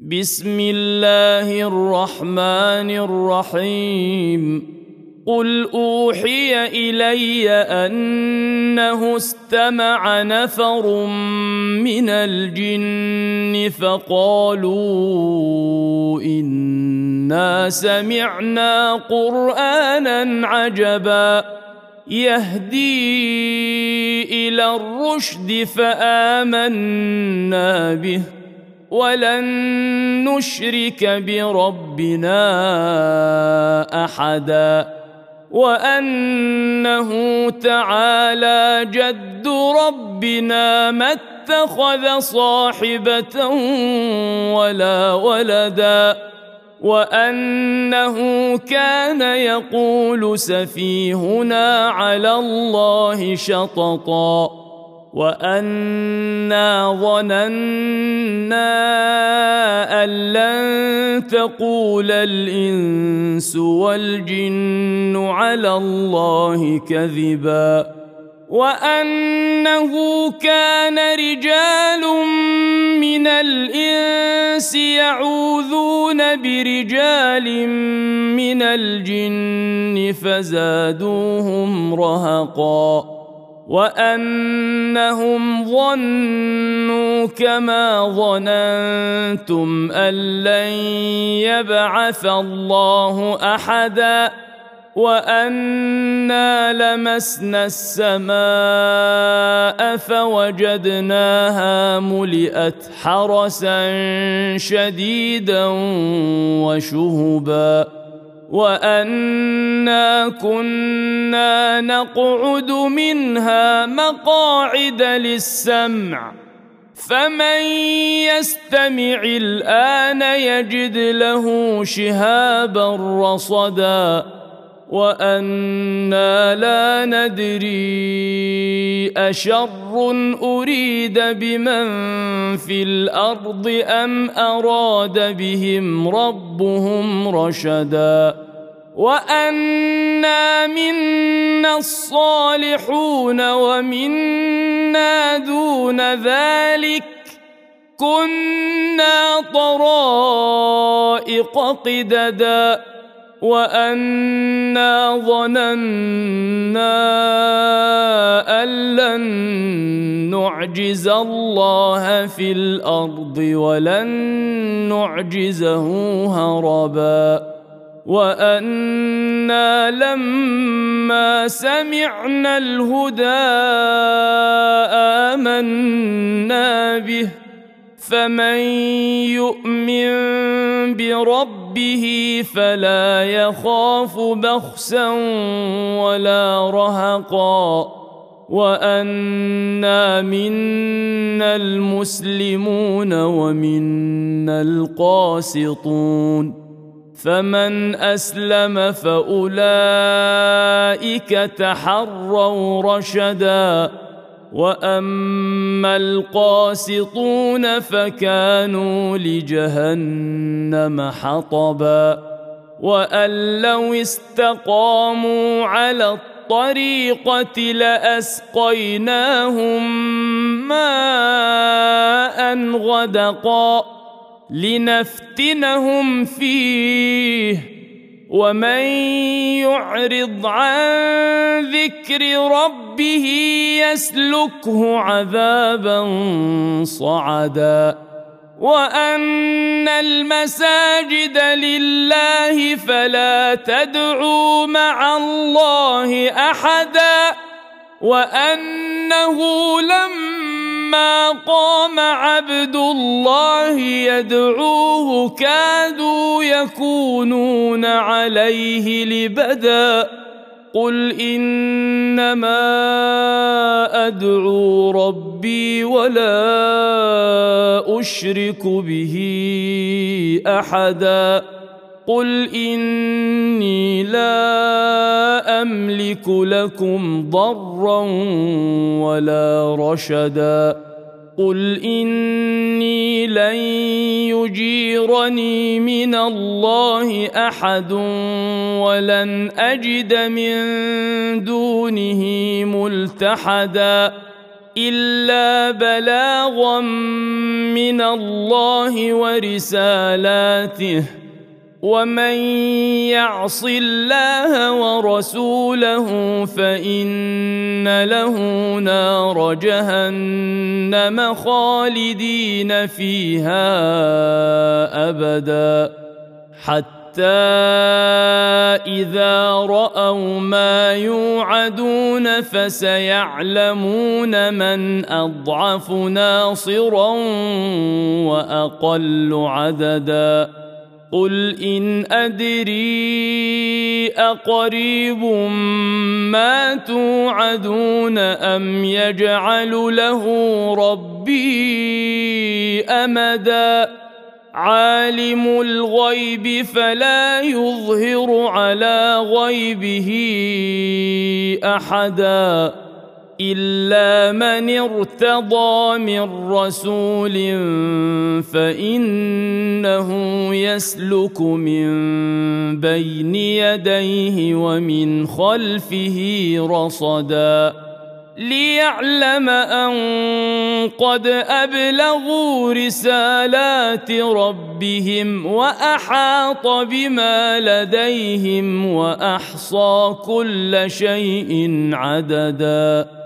بسم الله الرحمن الرحيم قل أوحي إلي أنه استمع نفر من الجن فقالوا إنا سمعنا قرآنا عجبا يهدي إلى الرشد فآمنا به ولن نشرك بربنا أحدا وأنه تعالى جد ربنا ما اتخذ صاحبة ولا ولدا وأنه كان يقول سفيهنا على الله شططا وأنا ظننا أن لن تقول الإنس والجن على الله كذبا وأنه كان رجال من الإنس يعوذون برجال من الجن فزادوهم رهقا وأنهم ظنوا كما ظننتم أن لن يبعث الله أحدا وأنا لمسنا السماء فوجدناها ملئت حرسا شديدا وشهبا وأنا كنا نقعد منها مقاعد للسمع فمن يستمع الآن يجد له شهابا رصدا وأنا لا ندري أشر أريد بمن في الأرض أم أراد بهم ربهم رشدا وأنا منا الصالحون ومنا دون ذلك كنا طرائق قددا وأنا ظننا أن لن نعجز الله في الأرض ولن نعجزه هربا وأنا لما سمعنا الهدى آمنا به فمن يؤمن بربه فلا يخاف بخسا ولا رهقا وأنا منا المسلمون ومنا القاسطون فمن أسلم فأولئك تحروا رشدا وأما القاسطون فكانوا لجهنم حطبا وأن لو استقاموا على الطريقة لأسقيناهم ماء غدقا لنفتنهم فيه ومن يعرض عن ذكر ربه يسلكه عذابا صعدا وأن المساجد لله فلا تدعوا مع الله أحدا وأنه لما قام عبد الله يدعوه كادوا يكونون عليه لبدا قل إنما أدعو ربي ولا أشرك به أحدا قل إني لا أملك لكم ضرا ولا رشدا قل إني لن يجيرني من الله أحد ولن أجد من دونه ملتحدا إلا بلاغا من الله ورسالاته ومن يعص الله ورسوله فإن له نار جهنم خالدين فيها أبدا حتى إذا رأوا ما يوعدون فسيعلمون من أضعف ناصرا وأقل عددا قل إن أدري أقريب ما توعدون أم يجعل له ربي أمدا عالم الغيب فلا يظهر على غيبه أحدا إلا من ارتضى من رسول فإنه يسلك من بين يديه ومن خلفه رصدا ليعلم أن قد أبلغوا رسالات ربهم وأحاط بما لديهم وأحصى كل شيء عددا